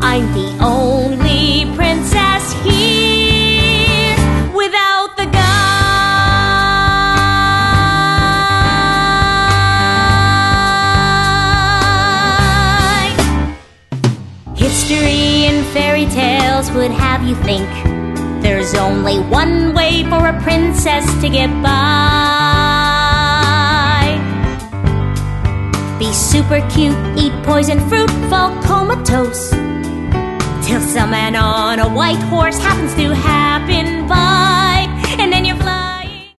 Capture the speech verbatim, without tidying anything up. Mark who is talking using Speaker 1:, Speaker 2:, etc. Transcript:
Speaker 1: I'm the only princess here without the guy. History and fairy tales would have you think there's only one way for a princess to get by. Be super cute, eat poison fruit, fall comatose, till some man on a white horse happens to happen by.